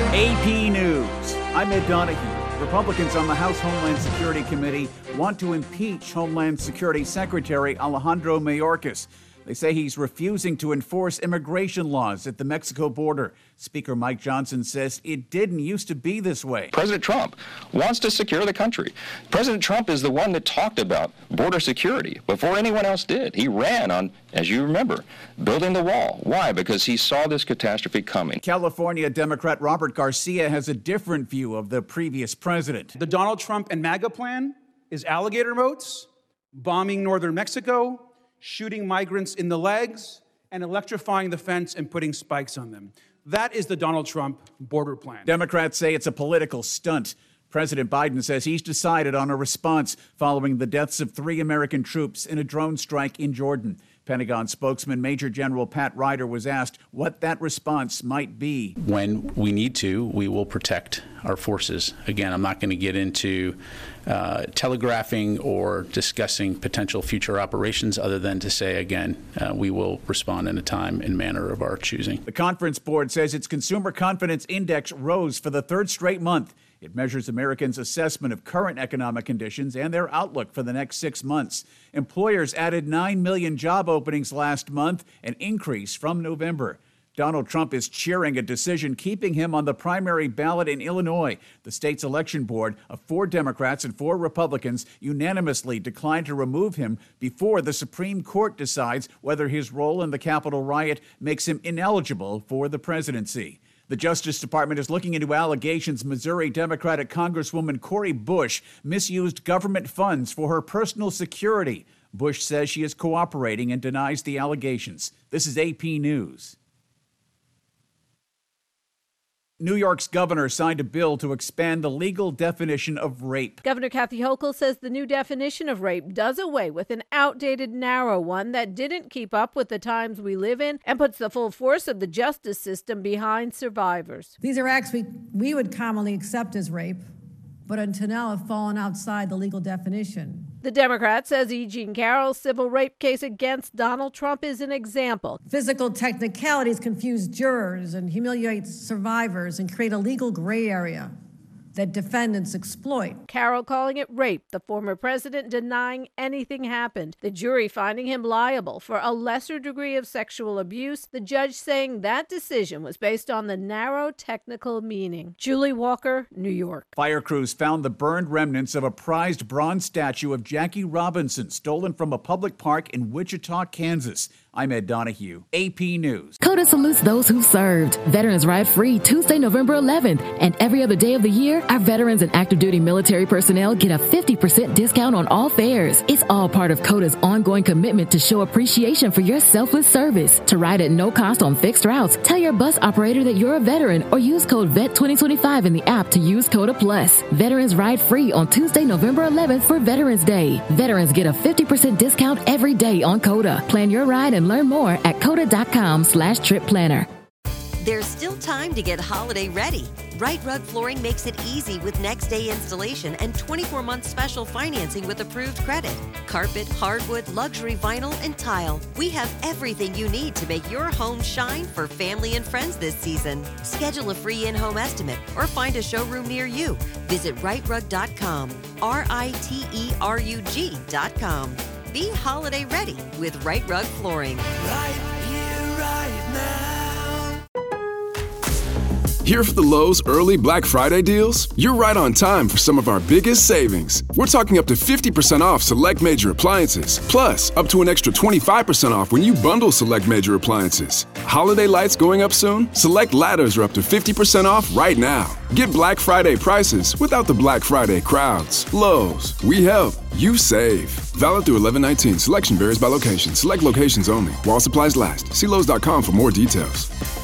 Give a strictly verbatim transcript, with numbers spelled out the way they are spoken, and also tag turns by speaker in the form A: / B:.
A: A P News. I'm Ed Donahue. Republicans on the House Homeland Security Committee want to impeach Homeland Security Secretary Alejandro Mayorkas. They say he's refusing to enforce immigration laws at the Mexico border. Speaker Mike Johnson says it didn't used to be this way.
B: President Trump wants to secure the country. President Trump is the one that talked about border security before anyone else did. He ran on, as you remember, building the wall. Why? Because he saw this catastrophe coming.
A: California Democrat Robert Garcia has a different view of the previous president.
C: The Donald Trump and MAGA plan is alligator boats, bombing northern Mexico, shooting migrants in the legs, and electrifying the fence and putting spikes on them. That is the Donald Trump border plan.
A: Democrats say it's a political stunt. President Biden says he's decided on a response following the deaths of three American troops in a drone strike in Jordan. Pentagon spokesman Major General Pat Ryder was asked what that response might be.
D: When we need to, we will protect our forces. Again, I'm not going to get into uh, telegraphing or discussing potential future operations other than to say, again, uh, we will respond in a time and manner of our choosing.
A: The Conference Board says its Consumer Confidence Index rose for the third straight month. It measures Americans' assessment of current economic conditions and their outlook for the next six months. Employers added nine million job openings last month, an increase from November. Donald Trump is cheering a decision keeping him on the primary ballot in Illinois. The state's election board of four Democrats and four Republicans unanimously declined to remove him before the Supreme Court decides whether his role in the Capitol riot makes him ineligible for the presidency. The Justice Department is looking into allegations Missouri Democratic Congresswoman Cori Bush misused government funds for her personal security. Bush says she is cooperating and denies the allegations. This is A P News. New York's governor signed a bill to expand the legal definition of rape.
E: Governor Kathy Hochul says the new definition of rape does away with an outdated, narrow one that didn't keep up with the times we live in and puts the full force of the justice system behind survivors.
F: These are acts we, we would commonly accept as rape, but until now have fallen outside the legal definition.
E: The Democrat says E. Jean Carroll's civil rape case against Donald Trump is an example.
F: Physical technicalities confuse jurors and humiliate survivors and create a legal gray area that defendants exploit.
E: Carroll calling it rape, the former president denying anything happened, the jury finding him liable for a lesser degree of sexual abuse, the judge saying that decision was based on the narrow technical meaning. Julie Walker, New York.
A: Fire crews found the burned remnants of a prized bronze statue of Jackie Robinson stolen from a public park in Wichita, Kansas. I'm Ed Donahue, A P News.
G: COTA salutes those who served. Veterans Ride Free Tuesday, November eleventh. And every other day of the year, our veterans and active duty military personnel get a fifty percent discount on all fares. It's all part of COTA's ongoing commitment to show appreciation for your selfless service. To ride at no cost on fixed routes, tell your bus operator that you're a veteran or use code V E T twenty twenty-five in the app to use COTA Plus. Veterans Ride Free on Tuesday, November eleventh for Veterans Day. Veterans get a fifty percent discount every day on COTA. Plan your ride and learn more at COTA.com slash trip planner.
H: There's still time to get holiday ready. Right Rug Flooring makes it easy with next day installation and twenty-four month special financing with approved credit. Carpet, hardwood, luxury vinyl, and tile. We have everything you need to make your home shine for family and friends this season. Schedule a free in-home estimate or find a showroom near you. Visit right rug dot com, R I T E R U G dot com. Be holiday ready with Right Rug Flooring.
I: Right here, right now.
J: Here for the Lowe's early Black Friday deals? You're right on time for some of our biggest savings. We're talking up to fifty percent off select major appliances. Plus, up to an extra twenty-five percent off when you bundle select major appliances. Holiday lights going up soon? Select ladders are up to fifty percent off right now. Get Black Friday prices without the Black Friday crowds. Lowe's, we help, you save. Valid through eleven nineteen. Selection varies by location. Select locations only. While supplies last. See Lowe's dot com for more details.